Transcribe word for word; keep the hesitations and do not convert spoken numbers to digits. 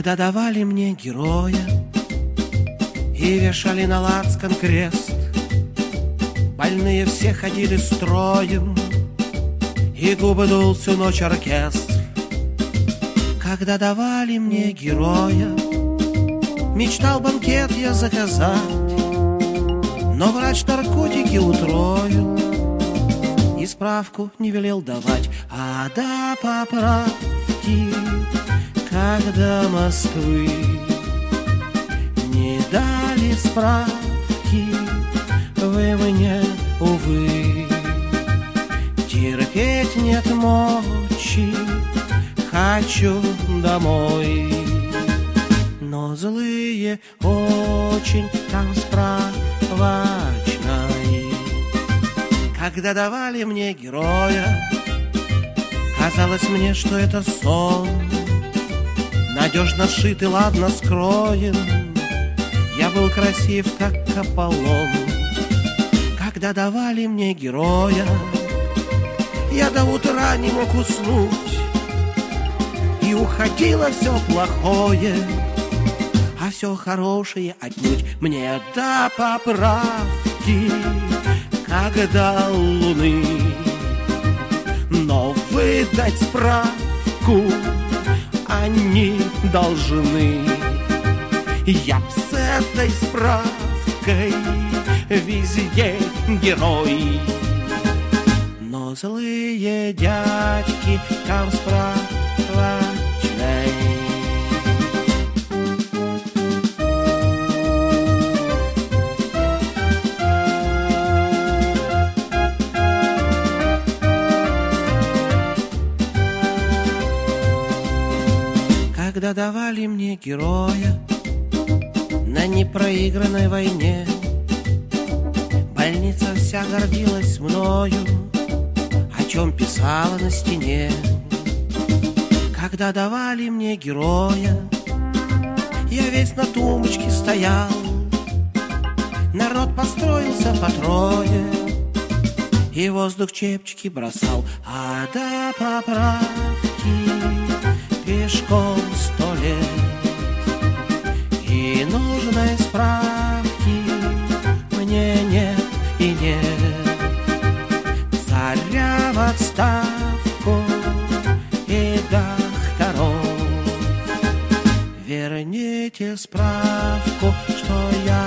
Когда давали мне героя и вешали на лацкан крест, больные все ходили строем, и губы дул всю ночь оркестр. Когда давали мне героя, мечтал банкет я заказать, но врач наркотики утроил и справку не велел давать. А до поправки, когда Москвы не дали справки, вы мне, увы, терпеть нет мочи, хочу домой. Но злые очень там справочной. Когда давали мне героя, казалось мне, что это сон, надежно сшит и ладно скроен. Я был красив, как Аполлон. Когда давали мне героя, я до утра не мог уснуть, и уходило все плохое, а все хорошее отнюдь. Мне до поправки, когда луны, но выдать справку они должны. Я б с этой справкой везде герой. Но злые дядьки там справочной. Когда давали мне героя на непроигранной войне, больница вся гордилась мною, о чем писала на стене. Когда давали мне героя, я весь на тумбочке стоял, народ построился по трое, и воздух чепчики бросал. А до поправки пешком сто лет, и нужной справки мне нет и нет. Царя в отставку и докторов, верните справку, что я